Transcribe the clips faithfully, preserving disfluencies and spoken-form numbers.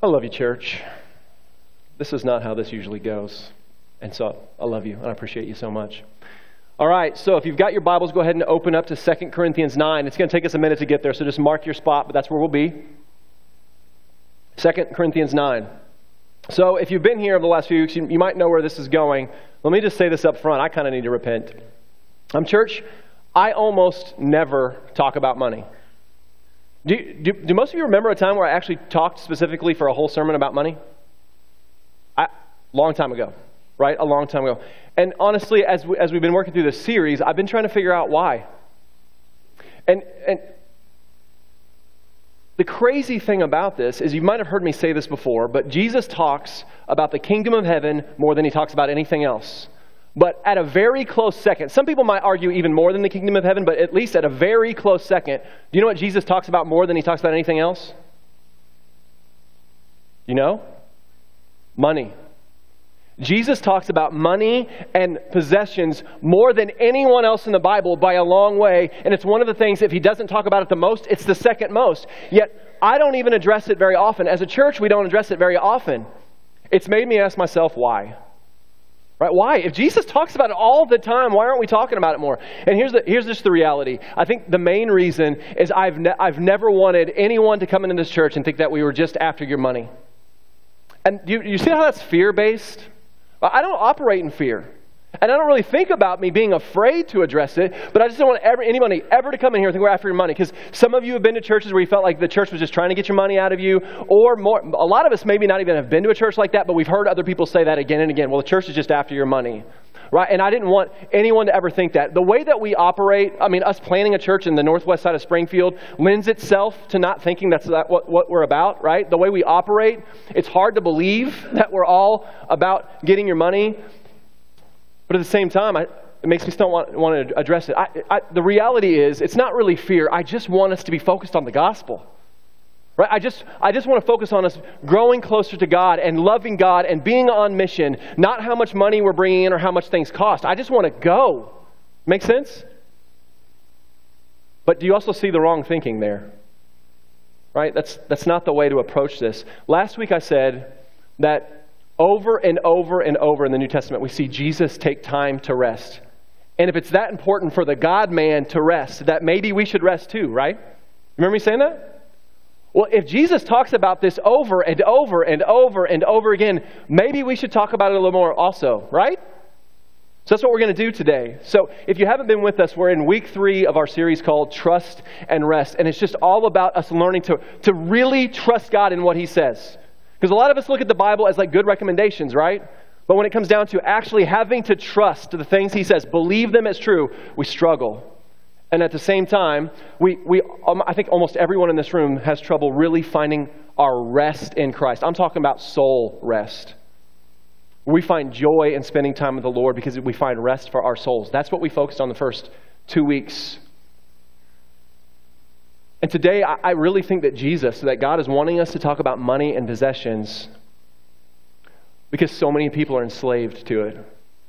I love you, church. This is not how this usually goes. And so I love you and I appreciate you so much. All right, so if you've got your Bibles, go ahead and open up to Second Corinthians nine. It's going to take us a minute to get there, so just mark your spot, but that's where we'll be. Second Corinthians nine. So if you've been here over the last few weeks, you, you might know where this is going. Let me just say this up front. I kind of need to repent. Um, church, I almost never talk about money. Do, do, do most of you remember a time where I actually talked specifically for a whole sermon about money? A long time ago, right? A long time ago. And honestly, as, we, as we've been working through this series, I've been trying to figure out why. And, and the crazy thing about this is, you might have heard me say this before, but Jesus talks about the kingdom of heaven more than he talks about anything else. But at a very close second, some people might argue even more than the kingdom of heaven, but at least at a very close second, do you know what Jesus talks about more than he talks about anything else? You know? Money. Jesus talks about money and possessions more than anyone else in the Bible by a long way. And it's one of the things, if he doesn't talk about it the most, it's the second most. Yet, I don't even address it very often. As a church, we don't address it very often. It's made me ask myself, why? Right? Why? If Jesus talks about it all the time, why aren't we talking about it more? And here's the here's just the reality. I think the main reason is I've ne- I've never wanted anyone to come into this church and think that we were just after your money. And you you see how that's fear-based? I don't operate in fear. And I don't really think about me being afraid to address it, but I just don't want ever, anybody ever to come in here and think we're after your money. Because some of you have been to churches where you felt like the church was just trying to get your money out of you, or more. A lot of us maybe not even have been to a church like that, but we've heard other people say that again and again. Well, the church is just after your money, right? And I didn't want anyone to ever think that. The way that we operate, I mean, us planning a church in the northwest side of Springfield lends itself to not thinking that's that what, what we're about, right? The way we operate, it's hard to believe that we're all about getting your money. But at the same time, I, it makes me still want, want to address it. I, I, the reality is, it's not really fear. I just want us to be focused on the gospel. Right? I just I just want to focus on us growing closer to God and loving God and being on mission, not how much money we're bringing in or how much things cost. I just want to go. Make sense? But do you also see the wrong thinking there? Right? That's that's not the way to approach this. Last week I said that over and over and over in the New Testament, we see Jesus take time to rest. And if it's that important for the God-man to rest, that maybe we should rest too, right? Remember me saying that? Well, if Jesus talks about this over and over and over and over again, maybe we should talk about it a little more also, right? So that's what we're going to do today. So if you haven't been with us, we're in week three of our series called Trust and Rest. And it's just all about us learning to, to really trust God in what he says. Because a lot of us look at the Bible as like good recommendations, right? But when it comes down to actually having to trust the things he says, believe them as true, we struggle. And at the same time, we, we um, I think almost everyone in this room has trouble really finding our rest in Christ. I'm talking about soul rest. We find joy in spending time with the Lord because we find rest for our souls. That's what we focused on the first two weeks. And today, I really think that Jesus, that God is wanting us to talk about money and possessions because so many people are enslaved to it.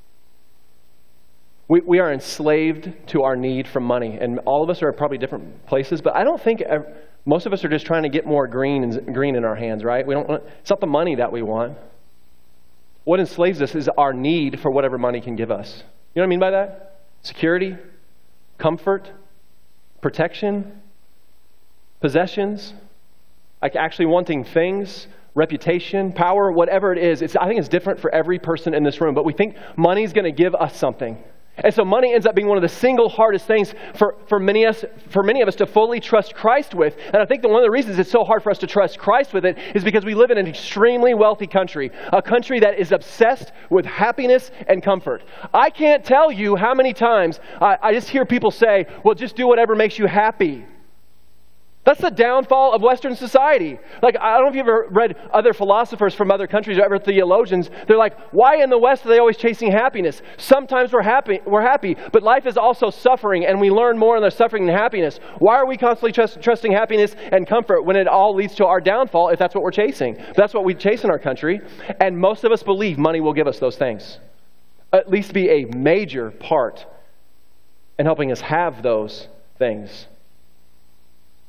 We, we are enslaved to our need for money. And all of us are at probably different places, but I don't think ever, most of us are just trying to get more green, and, green in our hands, right? We don't want, it's not the money that we want. What enslaves us is our need for whatever money can give us. You know what I mean by that? Security, comfort, protection, possessions, like actually wanting things, reputation, power, whatever it is. It's, I think it's different for every person in this room, but we think money's going to give us something. And so money ends up being one of the single hardest things for, for, many of us, for many of us to fully trust Christ with. And I think that one of the reasons it's so hard for us to trust Christ with it is because we live in an extremely wealthy country, a country that is obsessed with happiness and comfort. I can't tell you how many times I, I just hear people say, well, just do whatever makes you happy. That's the downfall of Western society. Like, I don't know if you've ever read other philosophers from other countries or other theologians. They're like, why in the West are they always chasing happiness? Sometimes we're happy, we're happy, but life is also suffering, and we learn more in the suffering than happiness. Why are we constantly trust, trusting happiness and comfort when it all leads to our downfall if that's what we're chasing? That's what we chase in our country, and most of us believe money will give us those things. At least be a major part in helping us have those things.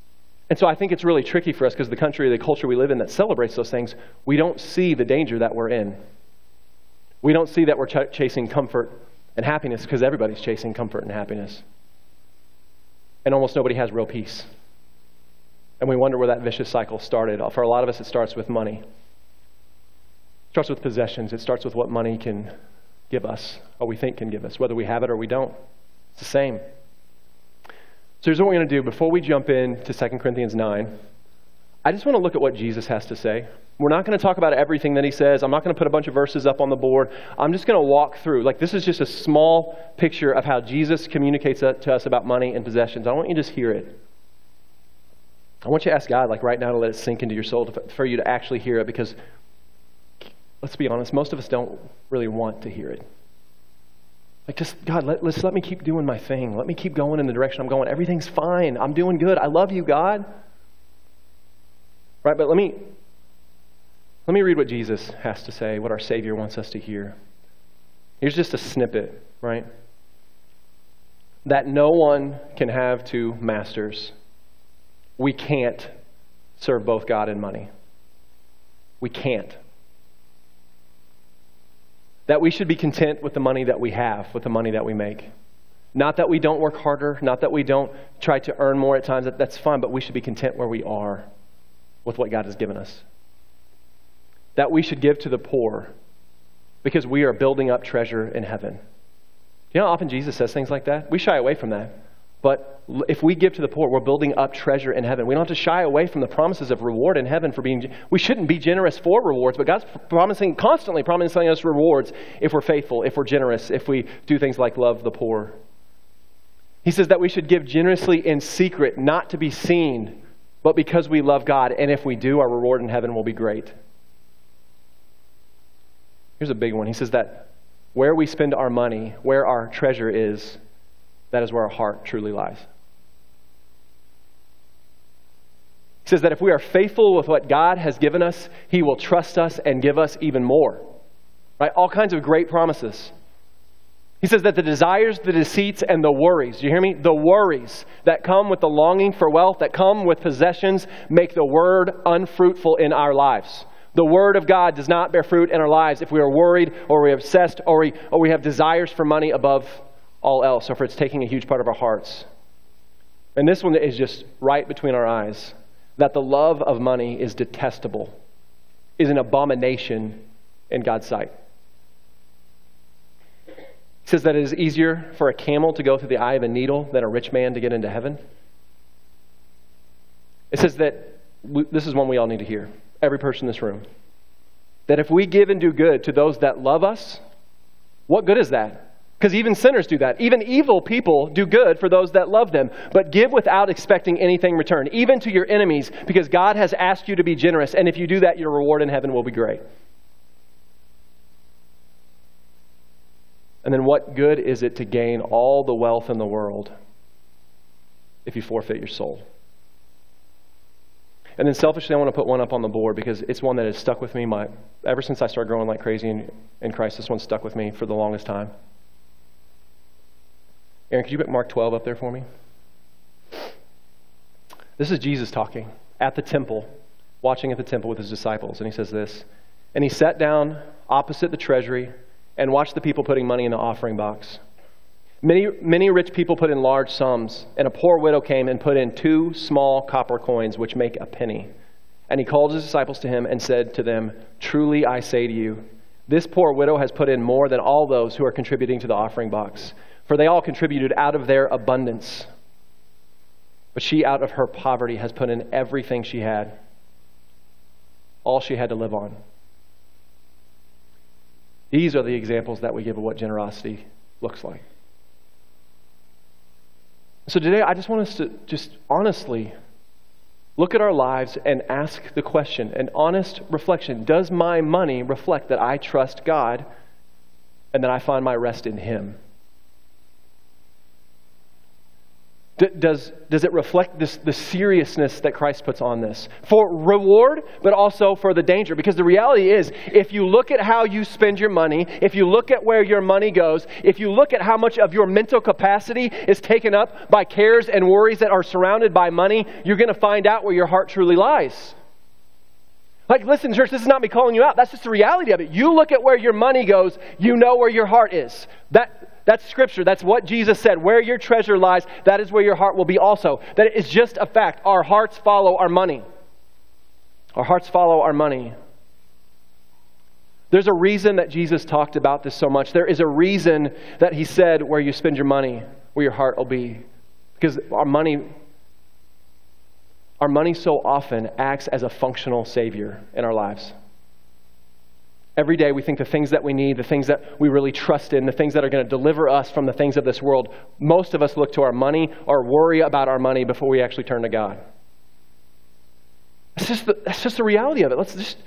And so I think it's really tricky for us because the country, the culture we live in that celebrates those things, we don't see the danger that we're in. We don't see that we're ch- chasing comfort and happiness because everybody's chasing comfort and happiness. And almost nobody has real peace. And we wonder where that vicious cycle started. For a lot of us, it starts with money. It starts with possessions. It starts with what money can give us, or we think can give us, whether we have it or we don't. It's the same. So here's what we're going to do. Before we jump into Second Corinthians nine, I just want to look at what Jesus has to say. We're not going to talk about everything that he says. I'm not going to put a bunch of verses up on the board. I'm just going to walk through. Like, this is just a small picture of how Jesus communicates to us about money and possessions. I want you to just hear it. I want you to ask God, like right now, to let it sink into your soul, to, for you to actually hear it, because let's be honest, most of us don't really want to hear it. Like, just, God, let, let's let me keep doing my thing. Let me keep going in the direction I'm going. Everything's fine. I'm doing good. I love you, God. Right, but let me, let me read what Jesus has to say, what our Savior wants us to hear. Here's just a snippet, right? That no one can have two masters. We can't serve both God and money. We can't. That we should be content with the money that we have, with the money that we make. Not that we don't work harder, not that we don't try to earn more at times. That, that's fine, but we should be content where we are with what God has given us. That we should give to the poor because we are building up treasure in heaven. You know how often Jesus says things like that? We shy away from that. But if we give to the poor, we're building up treasure in heaven. We don't have to shy away from the promises of reward in heaven for being, we shouldn't be generous for rewards, but God's promising, constantly promising us rewards if we're faithful, if we're generous, if we do things like love the poor. He says that we should give generously in secret, not to be seen, but because we love God. And if we do, our reward in heaven will be great. Here's a big one. He says that where we spend our money, where our treasure is, that is where our heart truly lies. He says that if we are faithful with what God has given us, He will trust us and give us even more. Right? All kinds of great promises. He says that the desires, the deceits, and the worries, do you hear me? The worries that come with the longing for wealth, that come with possessions, make the word unfruitful in our lives. The word of God does not bear fruit in our lives if we are worried or we're obsessed or we, or we have desires for money above all else, or if it's taking a huge part of our hearts. And this one is just right between our eyes, that the love of money is detestable, is an abomination in God's sight. He says that it is easier for a camel to go through the eye of a needle than a rich man to get into heaven. It says that, we, this is one we all need to hear, every person in this room, that if we give and do good to those that love us, what good is that? Because even sinners do that. Even evil people do good for those that love them. But give without expecting anything in return, even to your enemies, because God has asked you to be generous. And if you do that, your reward in heaven will be great. And then what good is it to gain all the wealth in the world if you forfeit your soul? And then selfishly, I want to put one up on the board because it's one that has stuck with me my, ever since I started growing like crazy in, in Christ. This one stuck with me for the longest time. Aaron, could you put Mark twelve up there for me? This is Jesus talking at the temple, watching at the temple with his disciples. And he says this, and he sat down opposite the treasury and watched the people putting money in the offering box. Many, many rich people put in large sums, and a poor widow came and put in two small copper coins, which make a penny. And he called his disciples to him and said to them, truly I say to you, this poor widow has put in more than all those who are contributing to the offering box. For they all contributed out of their abundance. But she out of her poverty has put in everything she had, all she had to live on. These are the examples that we give of what generosity looks like. So today I just want us to just honestly look at our lives and ask the question, an honest reflection. Does my money reflect that I trust God and that I find my rest in Him? D- does, does it reflect this, the seriousness that Christ puts on this? For reward, but also for the danger. Because the reality is, if you look at how you spend your money, if you look at where your money goes, if you look at how much of your mental capacity is taken up by cares and worries that are surrounded by money, you're going to find out where your heart truly lies. Like, listen, church, this is not me calling you out. That's just the reality of it. You look at where your money goes, you know where your heart is. That That's Scripture. That's what Jesus said. Where your treasure lies, that is where your heart will be also. That is just a fact. Our hearts follow our money. Our hearts follow our money. There's a reason that Jesus talked about this so much. There is a reason that he said where you spend your money, where your heart will be. Because our money, our money so often acts as a functional savior in our lives. Every day we think the things that we need, the things that we really trust in, the things that are going to deliver us from the things of this world, most of us look to our money or worry about our money before we actually turn to God. That's just the, that's just the reality of it. Let's just...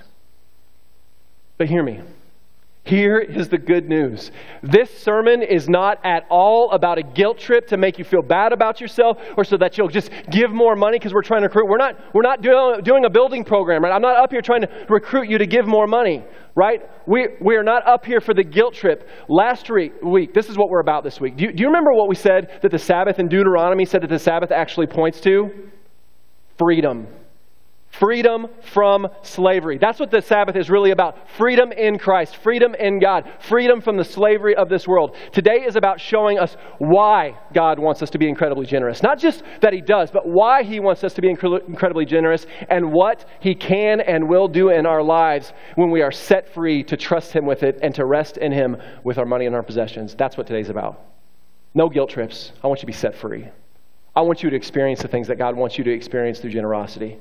But hear me. Here is the good news. This sermon is not at all about a guilt trip to make you feel bad about yourself or so that you'll just give more money because we're trying to recruit. We're not, we're not doing, doing a building program, right? I'm not up here trying to recruit you to give more money, right? We, we are not up here for the guilt trip. Last week, this is what we're about this week. Do you, do you remember what we said that the Sabbath in Deuteronomy said that the Sabbath actually points to? Freedom. Freedom from slavery. That's what the Sabbath is really about. Freedom in Christ. Freedom in God. Freedom from the slavery of this world. Today is about showing us why God wants us to be incredibly generous. Not just that he does, but why he wants us to be incre- incredibly generous and what he can and will do in our lives when we are set free to trust him with it and to rest in him with our money and our possessions. That's what today's about. No guilt trips. I want you to be set free. I want you to experience the things that God wants you to experience through generosity.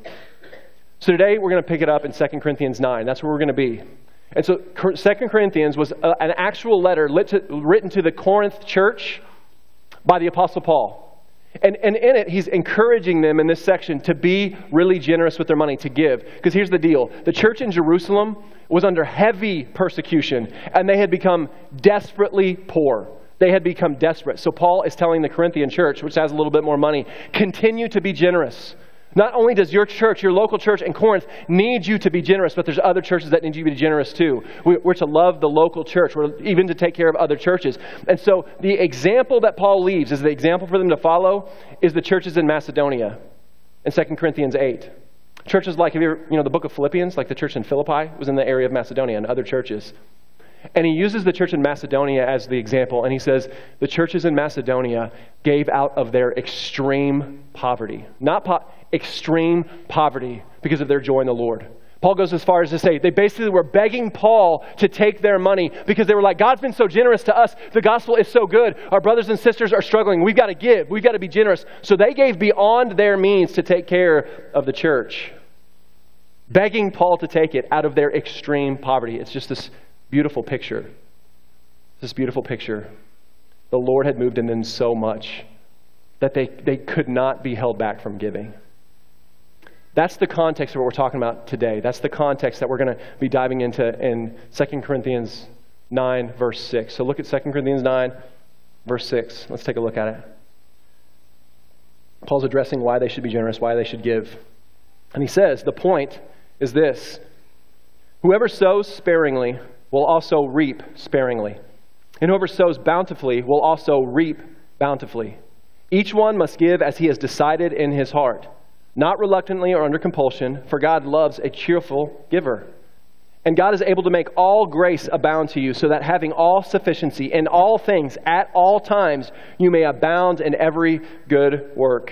So today we're going to pick it up in Second Corinthians nine. That's where we're going to be. And so Second Corinthians was a, an actual letter to, written to the Corinth church by the Apostle Paul. And, and in it, he's encouraging them in this section to be really generous with their money, to give. Because here's the deal. The church in Jerusalem was under heavy persecution, and they had become desperately poor. They had become desperate. So Paul is telling the Corinthian church, which has a little bit more money, continue to be generous. Not only does your church, your local church in Corinth, need you to be generous, but there's other churches that need you to be generous too. We're to love the local church. We're even to take care of other churches. And so the example that Paul leaves as the example for them to follow is the churches in Macedonia in Second Corinthians eight. Churches like, have you ever, you know, the book of Philippians, like the church in Philippi was in the area of Macedonia and other churches. And he uses the church in Macedonia as the example. And he says, the churches in Macedonia gave out of their extreme poverty. Not po- extreme poverty because of their joy in the Lord. Paul goes as far as to say, they basically were begging Paul to take their money because they were like, God's been so generous to us. The gospel is so good. Our brothers and sisters are struggling. We've got to give. We've got to be generous. So they gave beyond their means to take care of the church. Begging Paul to take it out of their extreme poverty. It's just this beautiful picture. This beautiful picture. The Lord had moved in them so much that they, they could not be held back from giving. That's the context of what we're talking about today. That's the context that we're going to be diving into in Second Corinthians nine, verse six. So look at Second Corinthians nine, verse six. Let's take a look at it. Paul's addressing why they should be generous, why they should give. And he says, the point is this: whoever sows sparingly will also reap sparingly. And whoever sows bountifully will also reap bountifully. Each one must give as he has decided in his heart, not reluctantly or under compulsion, for God loves a cheerful giver. And God is able to make all grace abound to you, so that having all sufficiency in all things at all times, you may abound in every good work.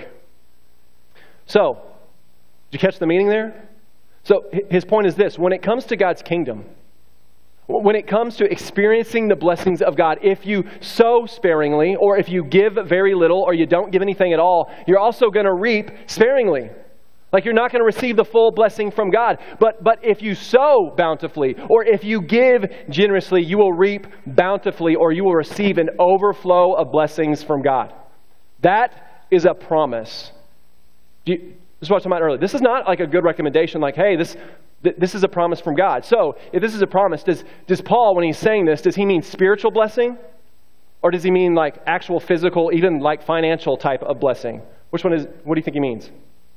So, did you catch the meaning there? So his point is this: when it comes to God's kingdom, when it comes to experiencing the blessings of God, if you sow sparingly, or if you give very little, or you don't give anything at all, you're also going to reap sparingly. Like, you're not going to receive the full blessing from God. But but if you sow bountifully, or if you give generously, you will reap bountifully, or you will receive an overflow of blessings from God. That is a promise. Do you, this is what I was talking about earlier. This is not like a good recommendation, like, hey, this... This is a promise from God. So, if this is a promise, does, does Paul, when he's saying this, does he mean spiritual blessing? Or does he mean like actual physical, even like financial type of blessing? Which one is, what do you think he means?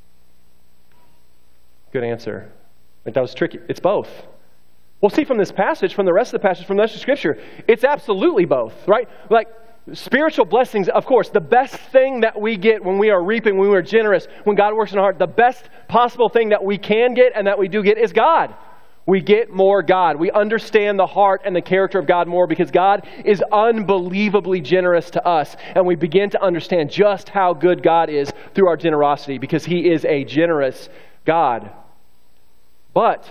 Good answer. Like that was tricky. It's both. We'll see from this passage, from the rest of the passage, from the rest of Scripture, it's absolutely both, right? Like spiritual blessings, of course, the best thing that we get when we are reaping, when we are generous, when God works in our heart, the best possible thing that we can get and that we do get is God. We get more God. We understand the heart and the character of God more because God is unbelievably generous to us. And we begin to understand just how good God is through our generosity because He is a generous God. But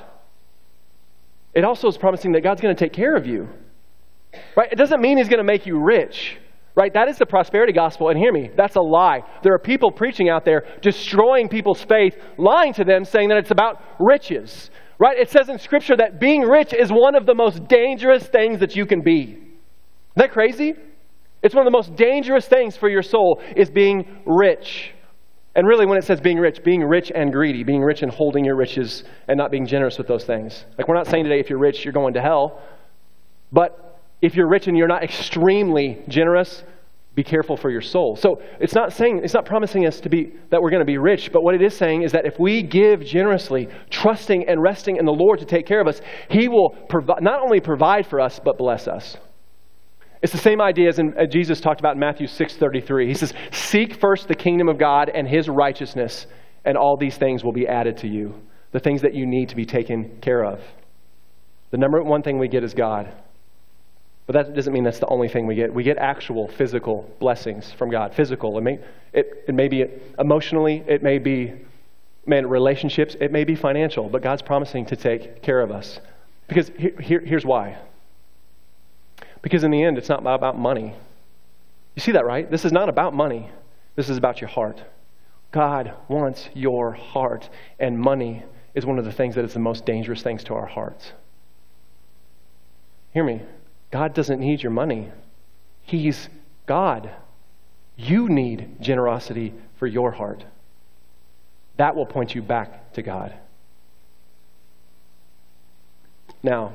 it also is promising that God's going to take care of you. Right? It doesn't mean He's going to make you rich. Right? That is the prosperity gospel. And hear me, that's a lie. There are people preaching out there destroying people's faith, lying to them, saying that it's about riches. Right? It says in Scripture that being rich is one of the most dangerous things that you can be. Isn't that crazy? It's one of the most dangerous things for your soul is being rich. And really when it says being rich, being rich and greedy, being rich and holding your riches and not being generous with those things. Like we're not saying today if you're rich, you're going to hell. But if you're rich and you're not extremely generous, be careful for your soul. So it's not saying, it's not promising us to be, that we're going to be rich, but what it is saying is that if we give generously, trusting and resting in the Lord to take care of us, He will provi- not only provide for us, but bless us. It's the same idea as in, uh, Jesus talked about in Matthew six thirty-three. He says, seek first the kingdom of God and His righteousness, and all these things will be added to you. The things that you need to be taken care of. The number one thing we get is God. But that doesn't mean that's the only thing we get. We get actual physical blessings from God. Physical. It may, it, it may be emotionally. It may be man, relationships. It may be financial. But God's promising to take care of us. Because here, here, here's why. Because in the end, it's not about money. You see that, right? This is not about money. This is about your heart. God wants your heart. And money is one of the things that is the most dangerous things to our hearts. Hear me. God doesn't need your money. He's God. You need generosity for your heart. That will point you back to God. Now,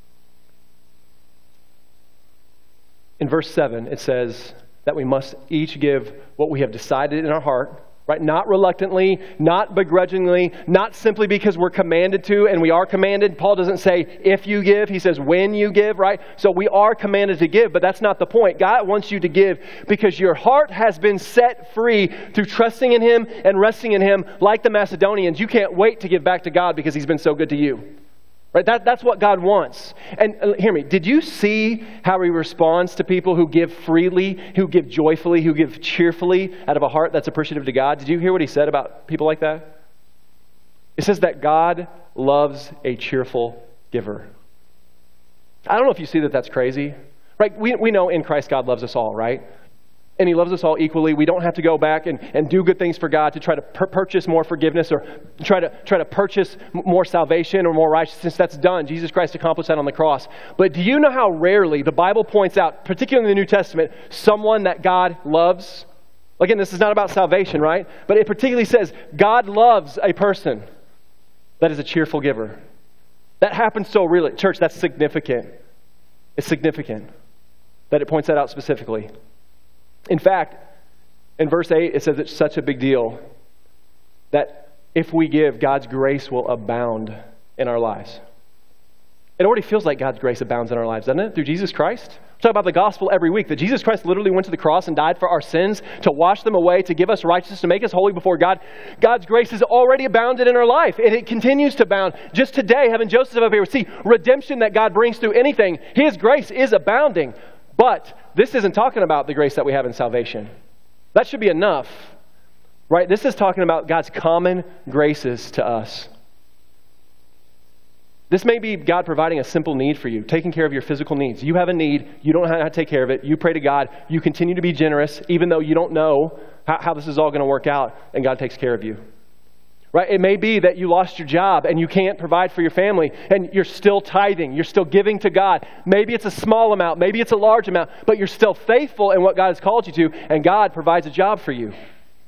in verse seven, it says that we must each give what we have decided in our heart, right? Not reluctantly, not begrudgingly, not simply because we're commanded to, and we are commanded. Paul doesn't say if you give, he says when you give, right? So we are commanded to give, but that's not the point. God wants you to give because your heart has been set free through trusting in Him and resting in Him like the Macedonians. You can't wait to give back to God because He's been so good to you. Right? That, that's what God wants. And uh, hear me, did you see how He responds to people who give freely, who give joyfully, who give cheerfully out of a heart that's appreciative to God? Did you hear what He said about people like that? It says that God loves a cheerful giver. I don't know if you see that that's crazy. Right? We, we know in Christ God loves us all, right? And He loves us all equally. We don't have to go back and, and do good things for God to try to pur- purchase more forgiveness or try to try to purchase more salvation or more righteousness. That's done. Jesus Christ accomplished that on the cross. But do you know how rarely the Bible points out, particularly in the New Testament, someone that God loves? Again, this is not about salvation, right? But it particularly says God loves a person that is a cheerful giver. That happens so really. Church, that's significant. It's significant that it points that out specifically. In fact, in verse eight, it says it's such a big deal that if we give, God's grace will abound in our lives. It already feels like God's grace abounds in our lives, doesn't it? Through Jesus Christ. We talk about the gospel every week, that Jesus Christ literally went to the cross and died for our sins, to wash them away, to give us righteousness, to make us holy before God. God's grace has already abounded in our life, and it continues to abound. Just today, having Joseph up here, see, redemption that God brings through anything, His grace is abounding. But this isn't talking about the grace that we have in salvation. That should be enough, right? This is talking about God's common graces to us. This may be God providing a simple need for you, taking care of your physical needs. You have a need. You don't know how to take care of it. You pray to God. You continue to be generous, even though you don't know how, how this is all going to work out, and God takes care of you. Right? It may be that you lost your job and you can't provide for your family and you're still tithing. You're still giving to God. Maybe it's a small amount. Maybe it's a large amount. But you're still faithful in what God has called you to, and God provides a job for you.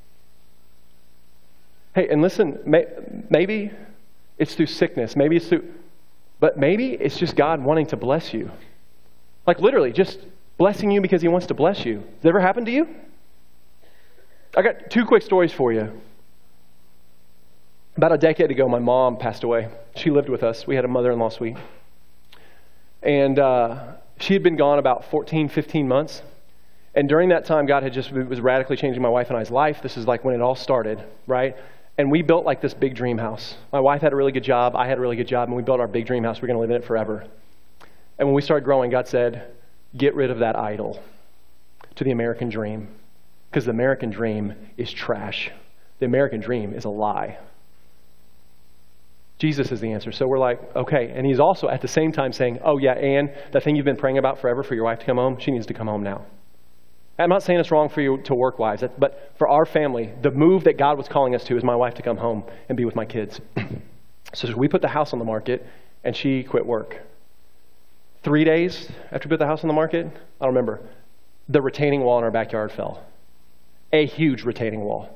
Hey, and listen, may, maybe it's through sickness. Maybe it's through... But maybe it's just God wanting to bless you. Like literally, just blessing you because he wants to bless you. Has that ever happened to you? I got two quick stories for you. About a decade ago, my mom passed away. She lived with us. We had a mother-in-law suite. And uh, she had been gone about fourteen, fifteen months. And during that time, God had just was radically changing my wife and I's life. This is like when it all started, right? And we built like this big dream house. My wife had a really good job. I had a really good job. And we built our big dream house. We're going to live in it forever. And when we started growing, God said, get rid of that idol to the American dream. Because the American dream is trash. The American dream is a lie. Jesus is the answer. So we're like, okay. And he's also at the same time saying, oh yeah, Ann, that thing you've been praying about forever for your wife to come home, she needs to come home now. I'm not saying it's wrong for you to work wives, but for our family, the move that God was calling us to is my wife to come home and be with my kids. So we put the house on the market and she quit work. Three days after we put the house on the market, I don't remember, the retaining wall in our backyard fell. A huge retaining wall.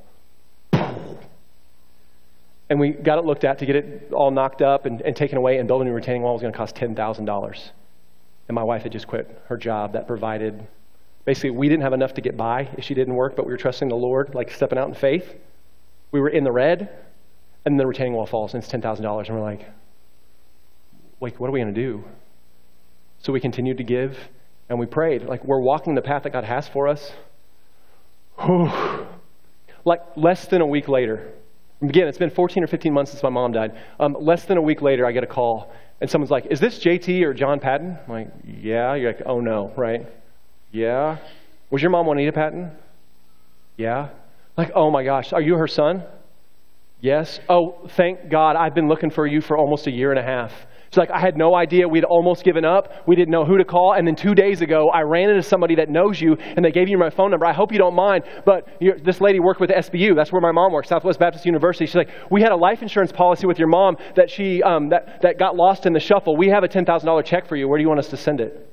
And we got it looked at to get it all knocked up and, and taken away, and building a new retaining wall was going to cost ten thousand dollars. And my wife had just quit her job that provided, basically we didn't have enough to get by if she didn't work, but we were trusting the Lord, like stepping out in faith. We were in the red, and the retaining wall falls, and it's ten thousand dollars. And we're like, wait, what are we going to do? So we continued to give, and we prayed. Like, we're walking the path that God has for us. Whew. Like, less than a week later, again, it's been fourteen or fifteen months since my mom died. Um, less than a week later, I get a call, and someone's like, is this J T or John Patton? I'm like, yeah. You're like, oh no, right? Yeah. Was your mom Juanita Patton? Yeah. Like, oh my gosh, are you her son? Yes. Oh, thank God, I've been looking for you for almost a year and a half. She's like, I had no idea. We'd almost given up. We didn't know who to call. And then two days ago, I ran into somebody that knows you, and they gave you my phone number. I hope you don't mind, but you're, this lady worked with S B U. That's where my mom works, Southwest Baptist University. She's like, we had a life insurance policy with your mom that she um, that, that got lost in the shuffle. We have a ten thousand dollars check for you. Where do you want us to send it?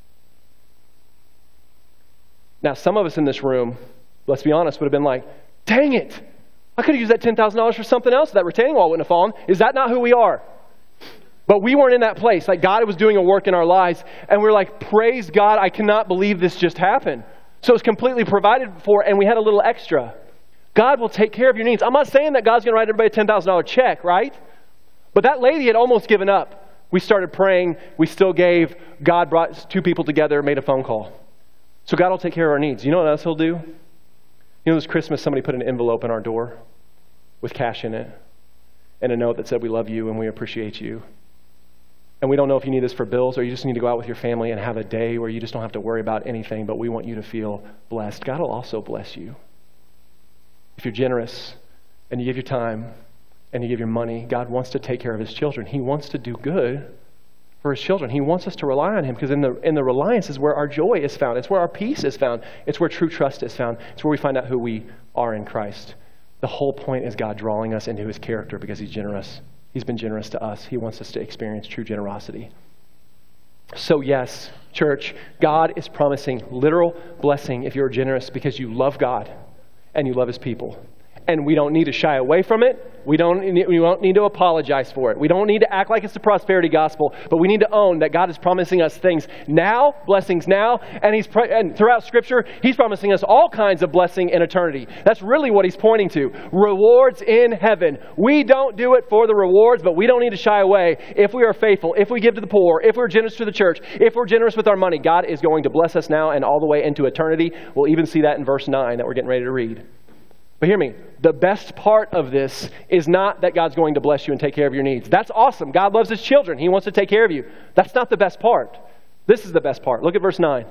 Now, some of us in this room, let's be honest, would have been like, dang it. I could have used that ten thousand dollars for something else. That retaining wall wouldn't have fallen. Is that not who we are? But we weren't in that place. Like, God was doing a work in our lives. And we're like, praise God, I cannot believe this just happened. So it's completely provided for, and we had a little extra. God will take care of your needs. I'm not saying that God's going to write everybody a ten thousand dollars check, right? But that lady had almost given up. We started praying. We still gave. God brought two people together, made a phone call. So God will take care of our needs. You know what else he'll do? You know, this Christmas, somebody put an envelope in our door with cash in it and a note that said, we love you and we appreciate you. And we don't know if you need this for bills or you just need to go out with your family and have a day where you just don't have to worry about anything, but we want you to feel blessed. God will also bless you. If you're generous and you give your time and you give your money, God wants to take care of his children. He wants to do good for his children. He wants us to rely on him because in the in the reliance is where our joy is found. It's where our peace is found. It's where true trust is found. It's where we find out who we are in Christ. The whole point is God drawing us into his character because he's generous. He's been generous to us. He wants us to experience true generosity. So yes, church, God is promising literal blessing if you're generous because you love God and you love his people. And we don't need to shy away from it. We don't, we don't need to apologize for it. We don't need to act like it's the prosperity gospel, but we need to own that God is promising us things now, blessings now, and he's and throughout Scripture, he's promising us all kinds of blessing in eternity. That's really what he's pointing to. Rewards in heaven. We don't do it for the rewards, but we don't need to shy away. If we are faithful, if we give to the poor, if we're generous to the church, if we're generous with our money, God is going to bless us now and all the way into eternity. We'll even see that in verse nine that we're getting ready to read. But hear me, the best part of this is not that God's going to bless you and take care of your needs. That's awesome. God loves his children. He wants to take care of you. That's not the best part. This is the best part. Look at verse nine.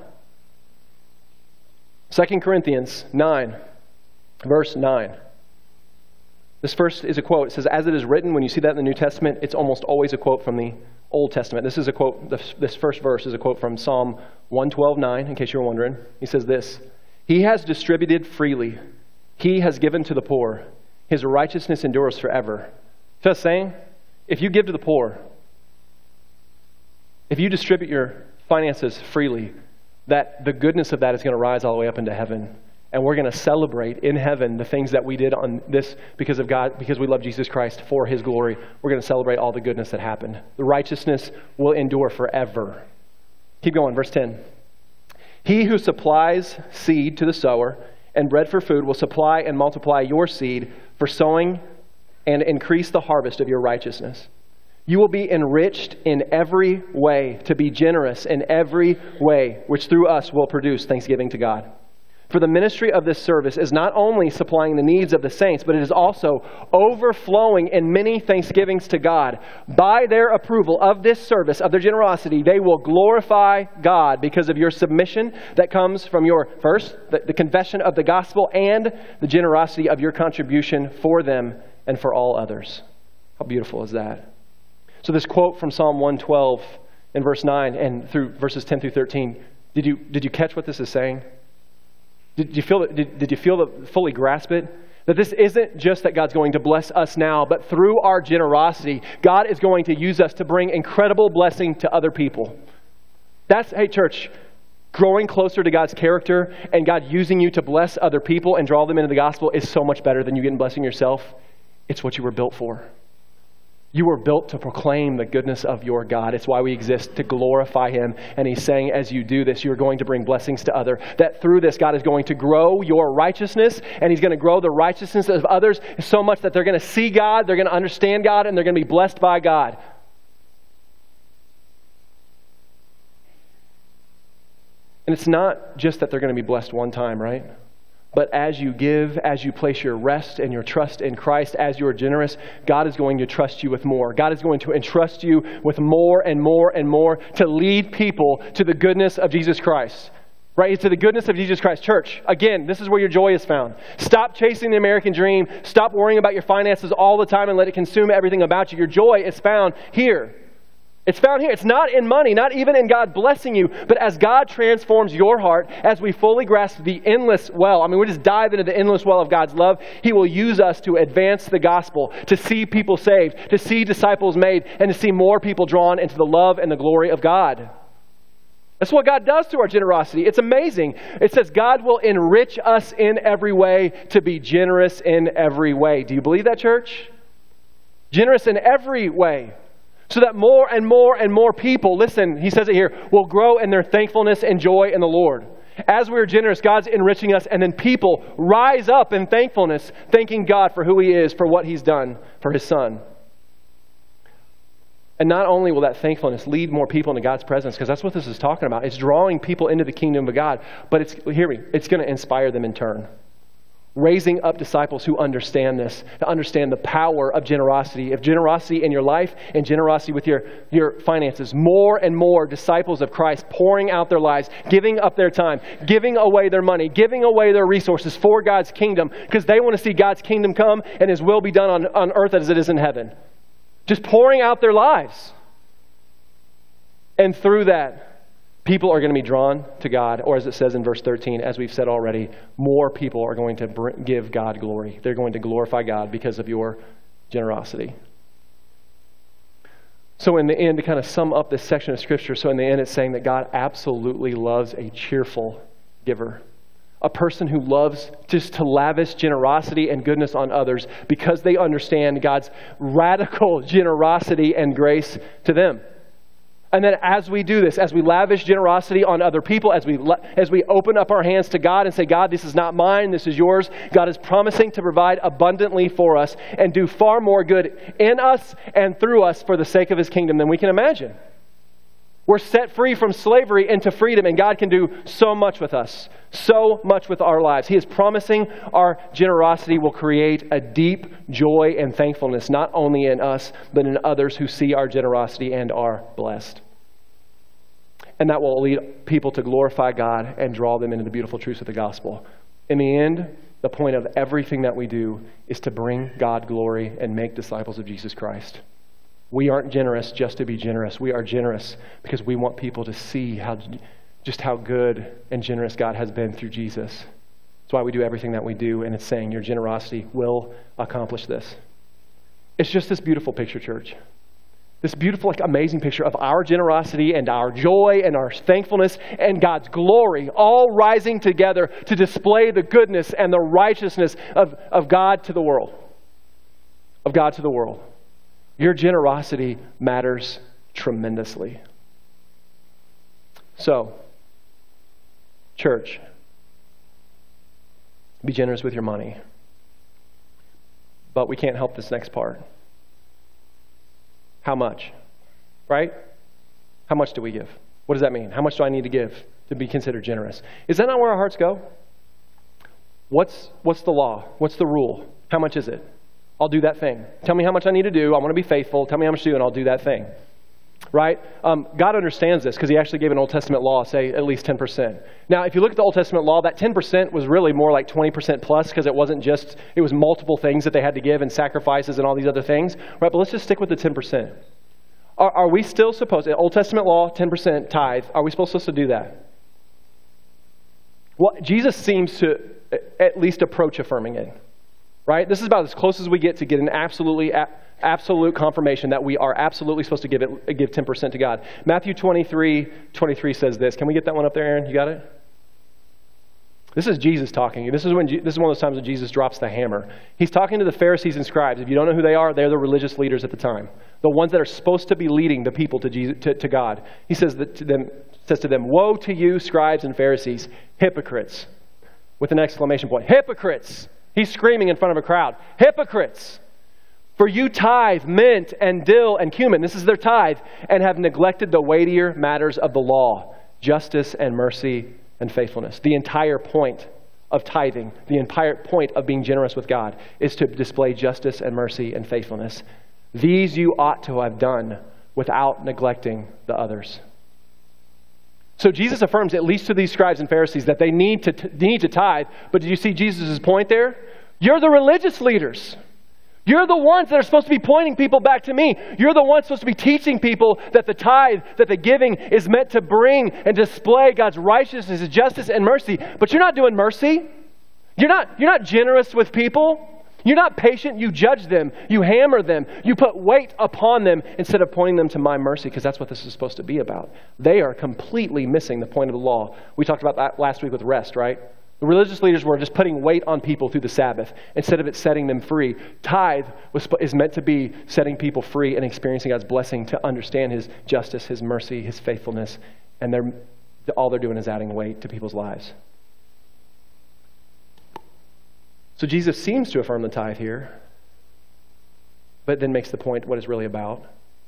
Second Corinthians nine, verse nine. This first is a quote. It says, as it is written, when you see that in the New Testament, it's almost always a quote from the Old Testament. This is a quote, this, this first verse is a quote from Psalm one twelve nine, in case you were wondering. He says this, he has distributed freely. He has given to the poor. His righteousness endures forever. Just saying, if you give to the poor, if you distribute your finances freely, that the goodness of that is going to rise all the way up into heaven. And we're going to celebrate in heaven the things that we did on this because of God, because we love Jesus Christ for his glory. We're going to celebrate all the goodness that happened. The righteousness will endure forever. Keep going, verse ten. He who supplies seed to the sower and bread for food will supply and multiply your seed for sowing and increase the harvest of your righteousness. You will be enriched in every way to be generous in every way, which through us will produce thanksgiving to God. For the ministry of this service is not only supplying the needs of the saints, but it is also overflowing in many thanksgivings to God. By their approval of this service, of their generosity, they will glorify God because of your submission that comes from your, first, the, the confession of the gospel and the generosity of your contribution for them and for all others. How beautiful is that? So this quote from Psalm one twelve in verse nine and through verses ten through thirteen, did you, did you catch what this is saying? Did you feel it? Did, did you feel the, fully grasp it? That this isn't just that God's going to bless us now, but through our generosity, God is going to use us to bring incredible blessing to other people. That's, hey church, growing closer to God's character and God using you to bless other people and draw them into the gospel is so much better than you getting blessing yourself. It's what you were built for. You were built to proclaim the goodness of your God. It's why we exist, to glorify Him. And He's saying, as you do this, you're going to bring blessings to others. That through this, God is going to grow your righteousness, and He's going to grow the righteousness of others so much that they're going to see God, they're going to understand God, and they're going to be blessed by God. And it's not just that they're going to be blessed one time, right? But as you give, as you place your rest and your trust in Christ, as you are generous, God is going to trust you with more. God is going to entrust you with more and more and more to lead people to the goodness of Jesus Christ. Right? It's to the goodness of Jesus Christ. Church, again, this is where your joy is found. Stop chasing the American dream. Stop worrying about your finances all the time and let it consume everything about you. Your joy is found here. It's found here. It's not in money, not even in God blessing you, but as God transforms your heart, as we fully grasp the endless well. I mean, we just dive into the endless well of God's love. He will use us to advance the gospel, to see people saved, to see disciples made, and to see more people drawn into the love and the glory of God. That's what God does through our generosity. It's amazing. It says God will enrich us in every way to be generous in every way. Do you believe that, church? Generous in every way. So that more and more and more people, listen, he says it here, will grow in their thankfulness and joy in the Lord. As we're generous, God's enriching us, and then people rise up in thankfulness, thanking God for who He is, for what He's done for His Son. And not only will that thankfulness lead more people into God's presence, because that's what this is talking about. It's drawing people into the kingdom of God, but it's, hear me, it's going to inspire them in turn. Raising up disciples who understand this, to understand the power of generosity. If generosity in your life and generosity with your, your finances, more and more disciples of Christ pouring out their lives, giving up their time, giving away their money, giving away their resources for God's kingdom, because they want to see God's kingdom come and His will be done on, on earth as it is in heaven. Just pouring out their lives. And through that, people are going to be drawn to God, or as it says in verse thirteen, as we've said already, more people are going to bring, give God glory. They're going to glorify God because of your generosity. So in the end, to kind of sum up this section of Scripture, so in the end it's saying that God absolutely loves a cheerful giver. A person who loves just to lavish generosity and goodness on others because they understand God's radical generosity and grace to them. And then as we do this, as we lavish generosity on other people, as we as we open up our hands to God and say, God, this is not mine, this is yours, God is promising to provide abundantly for us and do far more good in us and through us for the sake of His kingdom than we can imagine. We're set free from slavery into freedom, and God can do so much with us, so much with our lives. He is promising our generosity will create a deep joy and thankfulness, not only in us, but in others who see our generosity and are blessed. And that will lead people to glorify God and draw them into the beautiful truths of the gospel. In the end, the point of everything that we do is to bring God glory and make disciples of Jesus Christ. We aren't generous just to be generous. We are generous because we want people to see how just how good and generous God has been through Jesus. That's why we do everything that we do, and it's saying your generosity will accomplish this. It's just this beautiful picture, church. This beautiful, like amazing picture of our generosity and our joy and our thankfulness and God's glory all rising together to display the goodness and the righteousness of, of God to the world. Of God to the world. Your generosity matters tremendously. So, Church, be generous with your money. But we can't help this next part. How much? Right? How much do we give? What does that mean? How much do I need to give to be considered generous? Is that not where our hearts go? What's what's the law? What's the rule? How much is it? I'll do that thing. Tell me how much I need to do. I want to be faithful. Tell me how much to do, and I'll do that thing. Right? Um, God understands this because he actually gave an Old Testament law, say at least ten percent. Now, if you look at the Old Testament law, that ten percent was really more like twenty percent plus because it wasn't just, it was multiple things that they had to give and sacrifices and all these other things. Right? But let's just stick with the ten percent. Are, are we still supposed to, Old Testament law, ten percent tithe, are we supposed to do that? Well, Jesus seems to at least approach affirming it. Right? This is about as close as we get to get an absolutely absolute confirmation that we are absolutely supposed to give it give ten percent to God. Matthew twenty-three twenty-three says this. Can we get that one up there, Aaron? You got it? This is Jesus talking. This is when this is one of those times when Jesus drops the hammer. He's talking to the Pharisees and scribes. If you don't know who they are, they're the religious leaders at the time, the ones that are supposed to be leading the people to Jesus, to, to God. He says that to them says to them, "Woe to you, scribes and Pharisees, hypocrites!" With an exclamation point. Hypocrites! He's screaming in front of a crowd. Hypocrites! For you tithe mint and dill and cumin. This is their tithe. And have neglected the weightier matters of the law. Justice and mercy and faithfulness. The entire point of tithing, the entire point of being generous with God is to display justice and mercy and faithfulness. These you ought to have done without neglecting the others. So Jesus affirms, at least to these scribes and Pharisees, that they need to, they need to tithe. But did you see Jesus' point there? You're the religious leaders. You're the ones that are supposed to be pointing people back to me. You're the ones supposed to be teaching people that the tithe, that the giving is meant to bring and display God's righteousness, His justice, and mercy. But you're not doing mercy. You're not, you're not generous with people. You're not patient. You judge them. You hammer them. You put weight upon them instead of pointing them to my mercy, because that's what this is supposed to be about. They are completely missing the point of the law. We talked about that last week with rest, right? The religious leaders were just putting weight on people through the Sabbath instead of it setting them free. Tithe was, is meant to be setting people free and experiencing God's blessing to understand His justice, His mercy, His faithfulness, and they're, all they're doing is adding weight to people's lives. So Jesus seems to affirm the tithe here, but then makes the point what it's really about.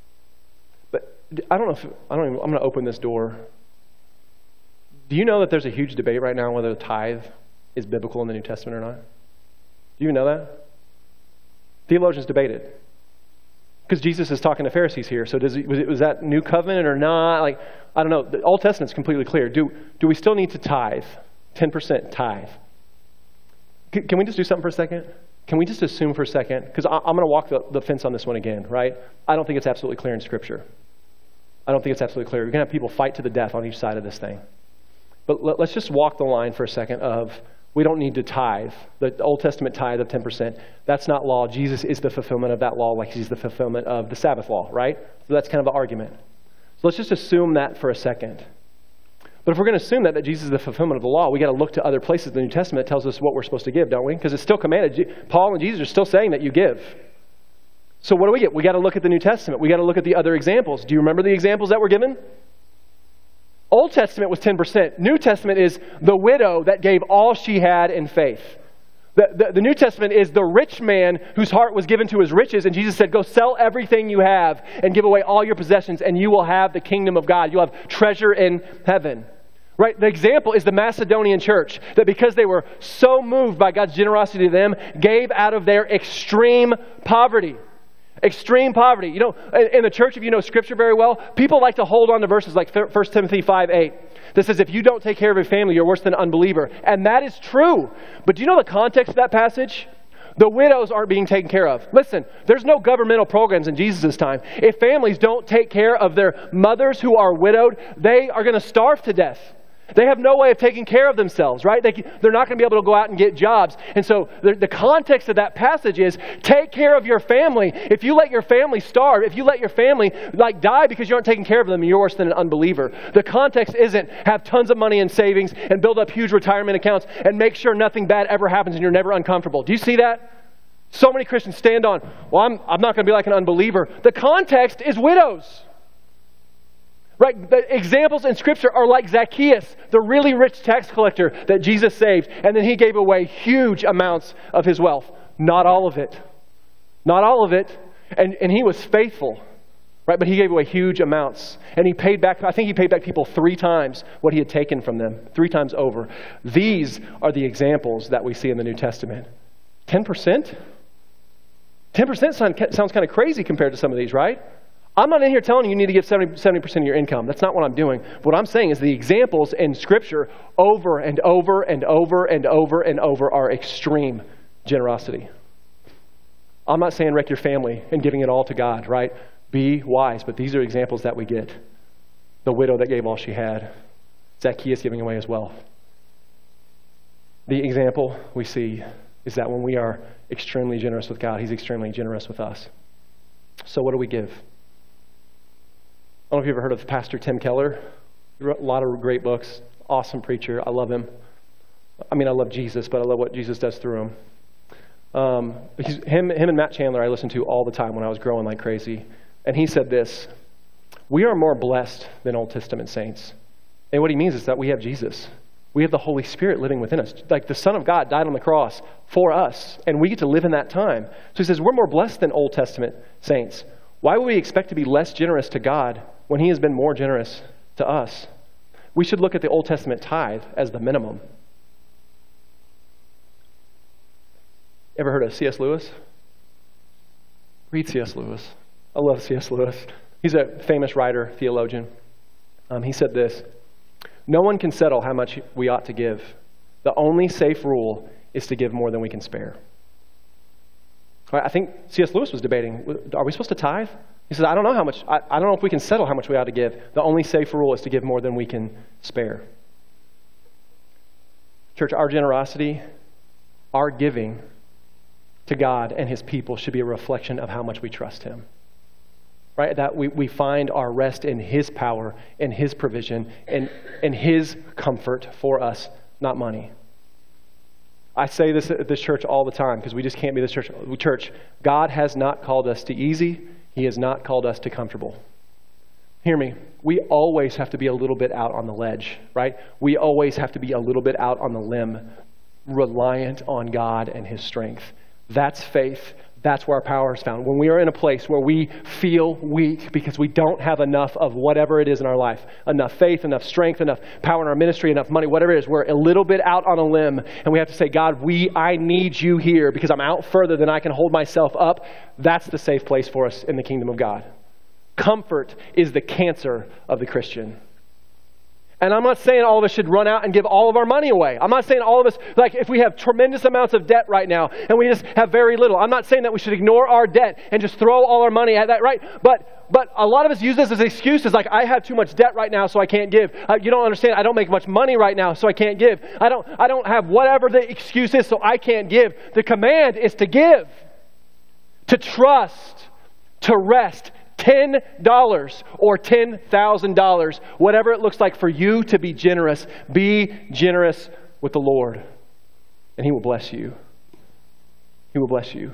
But I don't know if, I don't even, I'm going to open this door. Do you know that there's a huge debate right now whether the tithe is biblical in the New Testament or not? Do you know that? Theologians debate it. Because Jesus is talking to Pharisees here. So does he, was, it, was that new covenant or not? Like, I don't know. The Old Testament's completely clear. Do, do we still need to tithe? ten percent tithe. Can we just do something for a second? Can we just assume for a second? Because I'm going to walk the, the fence on this one again, right? I don't think it's absolutely clear in Scripture. I don't think it's absolutely clear. You're going to have people fight to the death on each side of this thing. But let, let's just walk the line for a second of we don't need to tithe. The Old Testament tithe of ten percent, that's not law. Jesus is the fulfillment of that law like He's the fulfillment of the Sabbath law, right? So that's kind of the argument. So let's just assume that for a second. But if we're going to assume that, that Jesus is the fulfillment of the law, we got to look to other places in the New Testament that tells us what we're supposed to give, don't we? Because it's still commanded. Paul and Jesus are still saying that you give. So what do we get? We got to look at the New Testament. We got to look at the other examples. Do you remember the examples that were given? Old Testament was ten percent. New Testament is the widow that gave all she had in faith. The, the, the New Testament is the rich man whose heart was given to his riches, and Jesus said, go sell everything you have and give away all your possessions, and you will have the kingdom of God. You'll have treasure in heaven. Right? The example is the Macedonian church, that because they were so moved by God's generosity to them, gave out of their extreme poverty. Extreme poverty. You know, in the church, if you know Scripture very well, people like to hold on to verses like First Timothy five eight. That says, if you don't take care of your family, you're worse than an unbeliever. And that is true. But do you know the context of that passage? The widows aren't being taken care of. Listen, there's no governmental programs in Jesus' time. If families don't take care of their mothers who are widowed, they are going to starve to death. They have no way of taking care of themselves, right? They, they're not going to be able to go out and get jobs. And so the, the context of that passage is take care of your family. If you let your family starve, if you let your family like die because you aren't taking care of them, you're worse than an unbeliever. The context isn't have tons of money in savings and build up huge retirement accounts and make sure nothing bad ever happens and you're never uncomfortable. Do you see that? So many Christians stand on, well, I'm, I'm not going to be like an unbeliever. The context is widows. Right? The examples in Scripture are like Zacchaeus, the really rich tax collector that Jesus saved, and then he gave away huge amounts of his wealth. Not all of it. Not all of it. And, and he was faithful. Right? But he gave away huge amounts. And he paid back, I think he paid back people three times what he had taken from them. Three times over. These are the examples that we see in the New Testament. ten percent? ten percent sound, sounds kind of crazy compared to some of these, right? I'm not in here telling you you need to give seventy percent of your income. That's not what I'm doing. What I'm saying is the examples in Scripture over and over and over and over and over are extreme generosity. I'm not saying wreck your family and giving it all to God, right? Be wise, but these are examples that we get. The widow that gave all she had. Zacchaeus giving away his wealth. The example we see is that when we are extremely generous with God, He's extremely generous with us. So what do we give? I don't know if you've ever heard of Pastor Tim Keller. He wrote a lot of great books. Awesome preacher. I love him. I mean, I love Jesus, but I love what Jesus does through him. Um, he's, him, him and Matt Chandler I listened to all the time when I was growing like crazy. And he said this, we are more blessed than Old Testament saints. And what he means is that we have Jesus. We have the Holy Spirit living within us. Like the Son of God died on the cross for us, and we get to live in that time. So he says we're more blessed than Old Testament saints. Why would we expect to be less generous to God when He has been more generous to us? We should look at the Old Testament tithe as the minimum. Ever heard of C S Lewis? Read C S Lewis. I love C S Lewis. He's a famous writer, theologian. Um, he said this, no one can settle how much we ought to give. The only safe rule is to give more than we can spare. All right, I think C S Lewis was debating, are we supposed to tithe? He says, I don't know how much, I, I don't know if we can settle how much we ought to give. The only safe rule is to give more than we can spare. Church, our generosity, our giving to God and His people should be a reflection of how much we trust Him. Right? That we, we find our rest in His power, in His provision, and in His comfort for us, not money. I say this at this church all the time because we just can't be this church. Church, God has not called us to easy. He has not called us to comfortable. Hear me. We always have to be a little bit out on the ledge, right? We always have to be a little bit out on the limb, reliant on God and His strength. That's faith. That's where our power is found. When we are in a place where we feel weak because we don't have enough of whatever it is in our life, enough faith, enough strength, enough power in our ministry, enough money, whatever it is, we're a little bit out on a limb and we have to say, God, we, I need you here because I'm out further than I can hold myself up. That's the safe place for us in the kingdom of God. Comfort is the cancer of the Christian. And I'm not saying all of us should run out and give all of our money away. I'm not saying all of us, like if we have tremendous amounts of debt right now and we just have very little, I'm not saying that we should ignore our debt and just throw all our money at that, right? But but a lot of us use this as excuses like, I have too much debt right now, so I can't give. Uh, you don't understand, I don't make much money right now, so I can't give. I don't, I don't have whatever the excuse is, so I can't give. The command is to give, to trust, to rest. ten dollars or ten thousand dollars, whatever it looks like for you to be generous, be generous with the Lord. And He will bless you. He will bless you.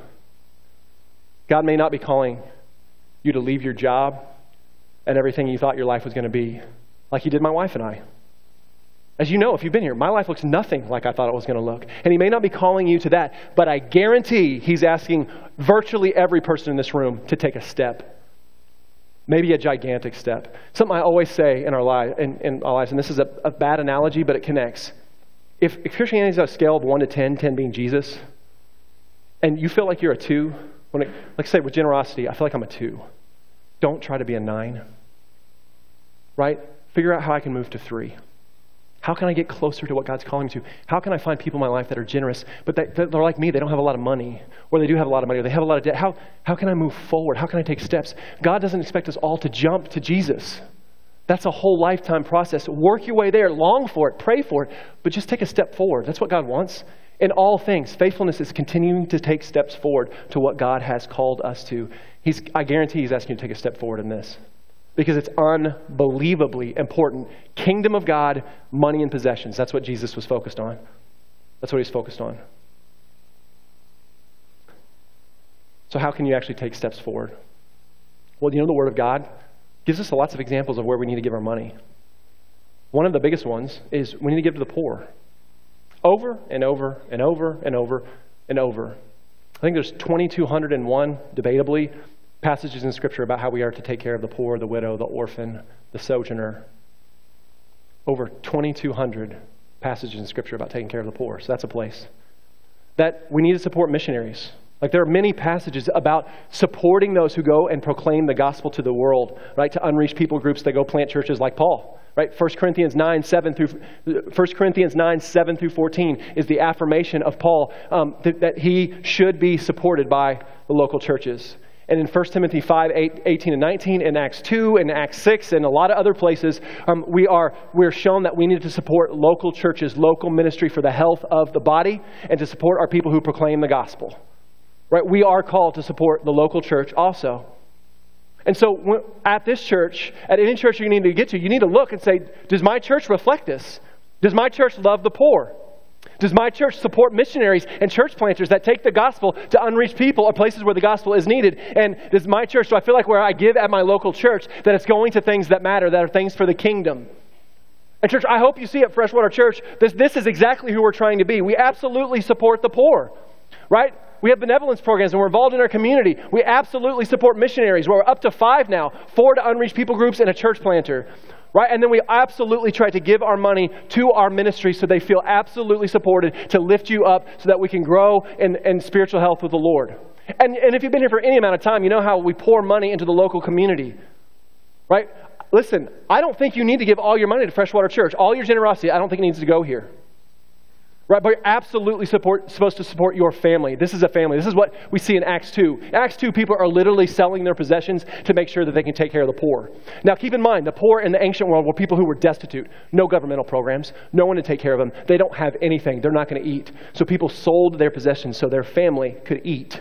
God may not be calling you to leave your job and everything you thought your life was going to be, like He did my wife and I. As you know, if you've been here, my life looks nothing like I thought it was going to look. And He may not be calling you to that, but I guarantee He's asking virtually every person in this room to take a step. Maybe a gigantic step. Something I always say in our, li- in, in our lives, and this is a, a bad analogy, but it connects. If, if Christianity is on a scale of one to ten, ten being Jesus, and you feel like you're a two, when it, like say with generosity, I feel like I'm a two. Don't try to be a nine. Right? Figure out how I can move to three. How can I get closer to what God's calling me to? How can I find people in my life that are generous, but they, they're like me, they don't have a lot of money, or they do have a lot of money, or they have a lot of debt. How, how can I move forward? How can I take steps? God doesn't expect us all to jump to Jesus. That's a whole lifetime process. Work your way there, long for it, pray for it, but just take a step forward. That's what God wants. In all things, faithfulness is continuing to take steps forward to what God has called us to. He's, I guarantee He's asking you to take a step forward in this. Because it's unbelievably important. Kingdom of God, money and possessions. That's what Jesus was focused on. That's what He's focused on. So how can you actually take steps forward? Well, you know the Word of God gives us lots of examples of where we need to give our money. One of the biggest ones is we need to give to the poor. Over and over and over and over and over. I think there's two thousand two hundred one, debatably, passages in Scripture about how we are to take care of the poor, the widow, the orphan, the sojourner. Over two thousand two hundred passages in Scripture about taking care of the poor. So that's a place. That we need to support missionaries. Like there are many passages about supporting those who go and proclaim the gospel to the world, right? To unreached people groups that go plant churches like Paul, right? First Corinthians nine, seven through First Corinthians nine, seven through fourteen is the affirmation of Paul um, th- that he should be supported by the local churches. And in First Timothy five, eight, eighteen and nineteen, in Acts two, and Acts six, and a lot of other places, um, we are we're shown that we need to support local churches, local ministry for the health of the body, and to support our people who proclaim the gospel. Right? We are called to support the local church also. And so at this church, at any church you need to get to, you need to look and say, does my church reflect this? Does my church love the poor? Does my church support missionaries and church planters that take the gospel to unreached people or places where the gospel is needed? And does my church, do I feel like where I give at my local church, that it's going to things that matter, that are things for the kingdom? And church, I hope you see at Freshwater Church, this, this is exactly who we're trying to be. We absolutely support the poor, right? We have benevolence programs and we're involved in our community. We absolutely support missionaries. We're up to five now, four to unreached people groups and a church planter. Right? And then we absolutely try to give our money to our ministry so they feel absolutely supported to lift you up so that we can grow in, in spiritual health with the Lord. And, and if you've been here for any amount of time, you know how we pour money into the local community. Right? Listen, I don't think you need to give all your money to Freshwater Church. All your generosity, I don't think it needs to go here. Right, but you're absolutely support, supposed to support your family. This is a family. This is what we see in Acts two. In Acts two, people are literally selling their possessions to make sure that they can take care of the poor. Now, keep in mind, the poor in the ancient world were people who were destitute. No governmental programs. No one to take care of them. They don't have anything. They're not going to eat. So people sold their possessions so their family could eat.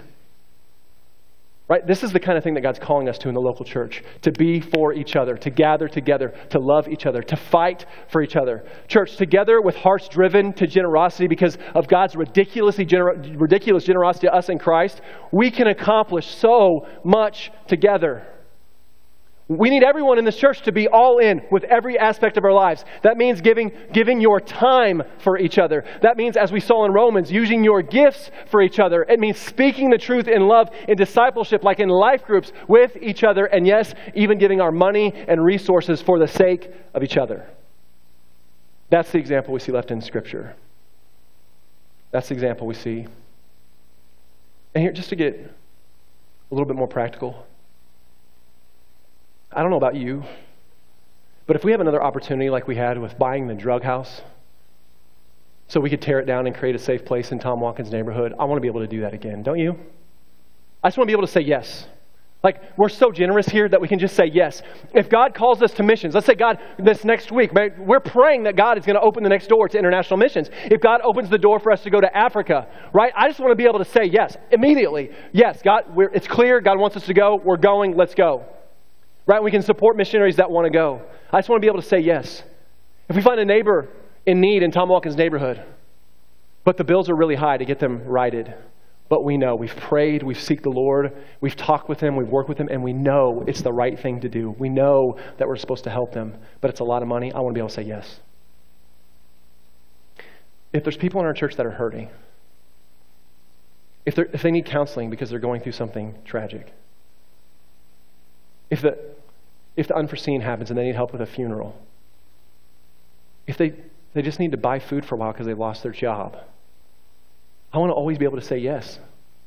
Right? This is the kind of thing that God's calling us to in the local church, to be for each other, to gather together, to love each other, to fight for each other. Church, together with hearts driven to generosity because of God's ridiculously gener- ridiculous generosity to us in Christ, we can accomplish so much together. We need everyone in this church to be all in with every aspect of our lives. That means giving, giving your time for each other. That means, as we saw in Romans, using your gifts for each other. It means speaking the truth in love, in discipleship, like in life groups with each other. And yes, even giving our money and resources for the sake of each other. That's the example we see left in Scripture. That's the example we see. And here, just to get a little bit more practical, I don't know about you, but if we have another opportunity like we had with buying the drug house so we could tear it down and create a safe place in Tom Watkins' neighborhood, I want to be able to do that again, don't you? I just want to be able to say yes. Like, we're so generous here that we can just say yes. If God calls us to missions, let's say God, this next week, we're praying that God is going to open the next door to international missions. If God opens the door for us to go to Africa, right? I just want to be able to say yes immediately. Yes, God, we're, it's clear. God wants us to go. We're going. Let's go. Right? We can support missionaries that want to go. I just want to be able to say yes. If we find a neighbor in need in Tom Watkins' neighborhood, but the bills are really high to get them righted, but we know, we've prayed, we've seeked the Lord, we've talked with Him, we've worked with Him, and we know it's the right thing to do. We know that we're supposed to help them, but it's a lot of money. I want to be able to say yes. If there's people in our church that are hurting, if, they're, if they need counseling because they're going through something tragic, If the if the unforeseen happens and they need help with a funeral, if they, they just need to buy food for a while because they lost their job, I want to always be able to say yes.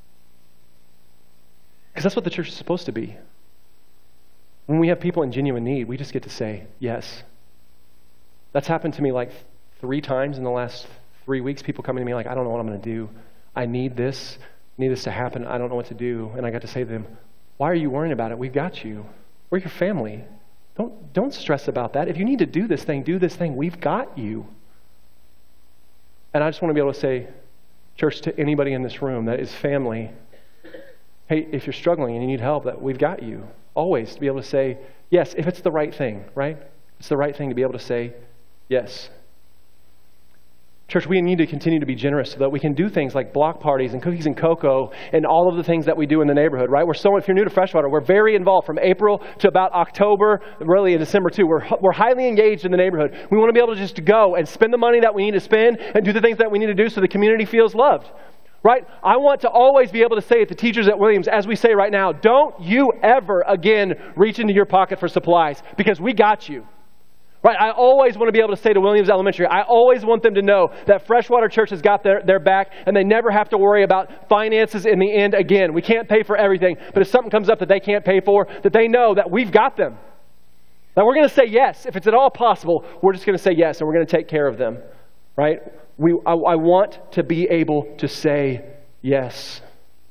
Because that's what the church is supposed to be. When we have people in genuine need, we just get to say yes. That's happened to me like three times in the last three weeks. People coming to me like, I don't know what I'm going to do. I need this, need this to happen. I don't know what to do. And I got to say to them, why are you worrying about it? We've got you. We're your family. Don't, don't stress about that. If you need to do this thing, do this thing. We've got you. And I just want to be able to say, church, to anybody in this room that is family, hey, if you're struggling and you need help, that we've got you. Always to be able to say, yes, if it's the right thing, right? It's the right thing to be able to say, yes. Church, we need to continue to be generous so that we can do things like block parties and cookies and cocoa and all of the things that we do in the neighborhood, right? We're so, if you're new to Freshwater, we're very involved from April to about October, really in December too. We're, we're highly engaged in the neighborhood. We want to be able to just go and spend the money that we need to spend and do the things that we need to do so the community feels loved, right? I want to always be able to say to the teachers at Williams, as we say right now, don't you ever again reach into your pocket for supplies because we got you. Right, I always want to be able to say to Williams Elementary, I always want them to know that Freshwater Church has got their, their back and they never have to worry about finances in the end again. We can't pay for everything, but if something comes up that they can't pay for, that they know that we've got them. That we're going to say yes. If it's at all possible, we're just going to say yes and we're going to take care of them. Right? We, I, I want to be able to say yes.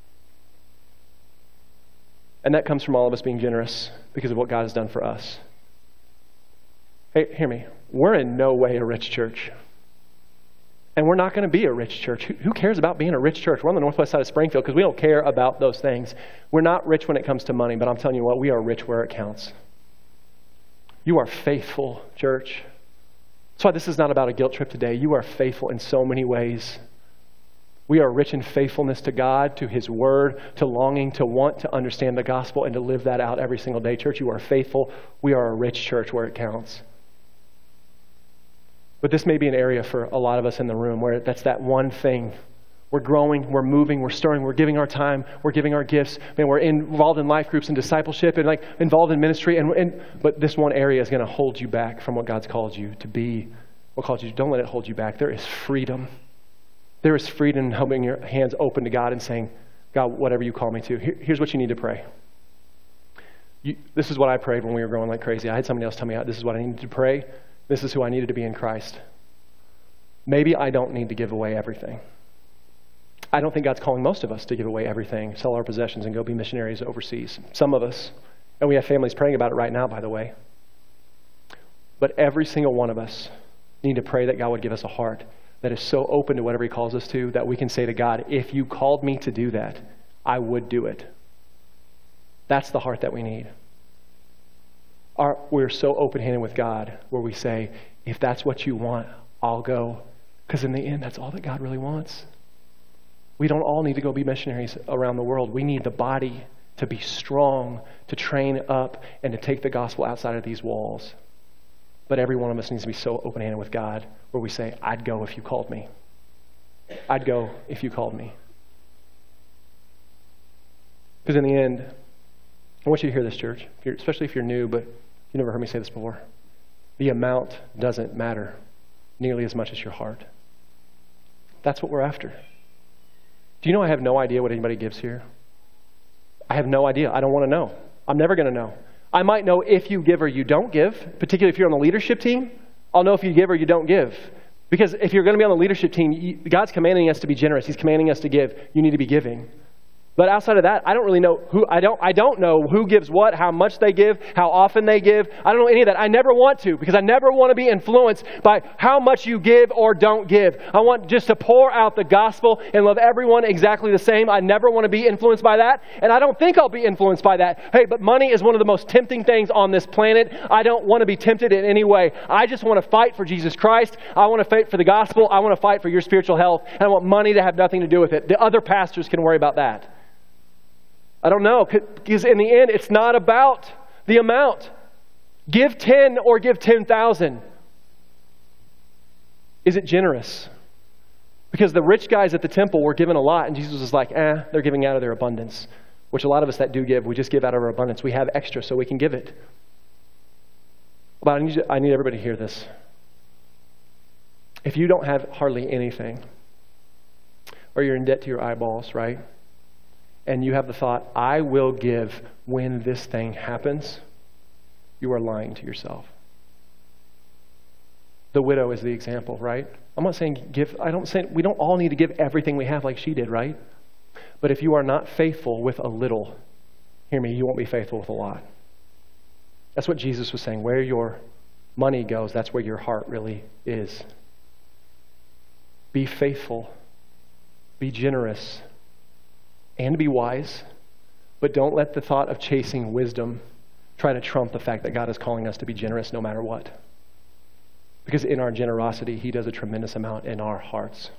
And that comes from all of us being generous because of what God has done for us. Hey, hear me. We're in no way a rich church. And we're not going to be a rich church. Who, who cares about being a rich church? We're on the northwest side of Springfield because we don't care about those things. We're not rich when it comes to money, but I'm telling you what, we are rich where it counts. You are faithful, church. That's why this is not about a guilt trip today. You are faithful in so many ways. We are rich in faithfulness to God, to His Word, to longing to want to understand the gospel and to live that out every single day. Church, you are faithful. We are a rich church where it counts. But this may be an area for a lot of us in the room where that's that one thing. We're growing, we're moving, we're stirring, we're giving our time, we're giving our gifts, and we're involved in life groups and discipleship and like involved in ministry. And, and but this one area is going to hold you back from what God's called you to be. What called you? Don't let it hold you back. There is freedom. There is freedom in holding your hands open to God and saying, God, whatever you call me to. Here, here's what you need to pray. You, this is what I prayed when we were growing like crazy. I had somebody else tell me, this is what I needed to pray. This is who I needed to be in Christ. Maybe I don't need to give away everything. I don't think God's calling most of us to give away everything, sell our possessions, and go be missionaries overseas. Some of us, and we have families praying about it right now, by the way. But every single one of us need to pray that God would give us a heart that is so open to whatever He calls us to that we can say to God, if you called me to do that, I would do it. That's the heart that we need. Our, we're so open-handed with God where we say, if that's what you want, I'll go. Because in the end, that's all that God really wants. We don't all need to go be missionaries around the world. We need the body to be strong, to train up, and to take the gospel outside of these walls. But every one of us needs to be so open-handed with God where we say, I'd go if you called me. I'd go if you called me. Because in the end, I want you to hear this, church, if you're, especially if you're new, but you've never heard me say this before. The amount doesn't matter nearly as much as your heart. That's what we're after. Do you know I have no idea what anybody gives here? I have no idea. I don't want to know. I'm never going to know. I might know if you give or you don't give, particularly if you're on the leadership team. I'll know if you give or you don't give. Because if you're going to be on the leadership team, you, God's commanding us to be generous. He's commanding us to give. You need to be giving. But outside of that, I don't really know who, I don't, I don't know who gives what, how much they give, how often they give. I don't know any of that. I never want to because I never want to be influenced by how much you give or don't give. I want just to pour out the gospel and love everyone exactly the same. I never want to be influenced by that. And I don't think I'll be influenced by that. Hey, but money is one of the most tempting things on this planet. I don't want to be tempted in any way. I just want to fight for Jesus Christ. I want to fight for the gospel. I want to fight for your spiritual health. And I want money to have nothing to do with it. The other pastors can worry about that. I don't know, because in the end, it's not about the amount. Give ten or give ten thousand. Is it generous? Because the rich guys at the temple were given a lot, and Jesus was like, eh, they're giving out of their abundance. Which a lot of us that do give, we just give out of our abundance. We have extra, so we can give it. But I need, you, I need everybody to hear this. If you don't have hardly anything, or you're in debt to your eyeballs, right? And you have the thought, I will give when this thing happens, you are lying to yourself. The widow is the example, right? I'm not saying give, I don't say, we don't all need to give everything we have like she did, right? But if you are not faithful with a little, hear me, you won't be faithful with a lot. That's what Jesus was saying. Where your money goes, that's where your heart really is. Be faithful. Be generous. And be wise, but don't let the thought of chasing wisdom try to trump the fact that God is calling us to be generous no matter what. Because in our generosity, he does a tremendous amount in our hearts.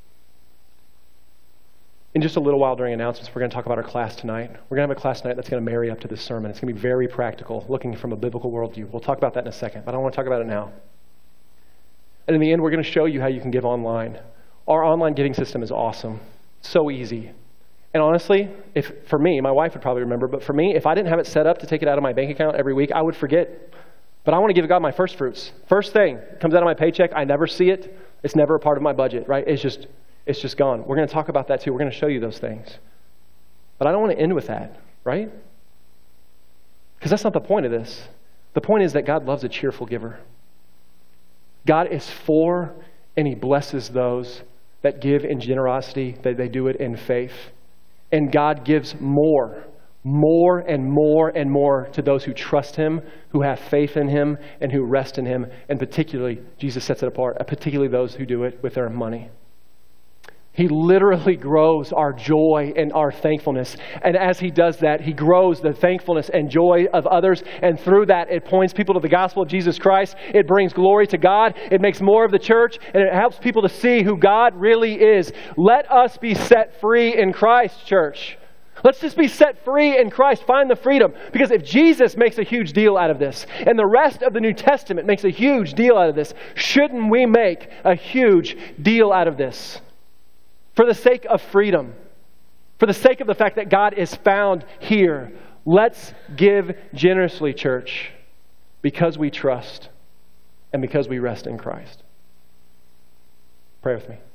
In just a little while during announcements, we're going to talk about our class tonight. We're going to have a class tonight that's going to marry up to this sermon. It's going to be very practical, looking from a biblical worldview. We'll talk about that in a second, but I don't want to talk about it now. And in the end, we're going to show you how you can give online. Our online giving system is awesome. So easy. And honestly, if for me, my wife would probably remember, but for me, if I didn't have it set up to take it out of my bank account every week, I would forget. But I want to give God my first fruits. First thing, comes out of my paycheck, I never see it. It's never a part of my budget, right? It's just, it's just gone. We're going to talk about that too. We're going to show you those things. But I don't want to end with that, right? Because that's not the point of this. The point is that God loves a cheerful giver. God is for and he blesses those that give in generosity, that they do it in faith. And God gives more. More and more and more to those who trust him, who have faith in him, and who rest in him. And particularly, Jesus sets it apart, particularly those who do it with their money. He literally grows our joy and our thankfulness. And as he does that, he grows the thankfulness and joy of others. And through that, it points people to the gospel of Jesus Christ. It brings glory to God. It makes more of the church. And it helps people to see who God really is. Let us be set free in Christ, church. Let's just be set free in Christ. Find the freedom. Because if Jesus makes a huge deal out of this, and the rest of the New Testament makes a huge deal out of this, shouldn't we make a huge deal out of this? For the sake of freedom. For the sake of the fact that God is found here. Let's give generously, church. Because we trust and because we rest in Christ. Pray with me.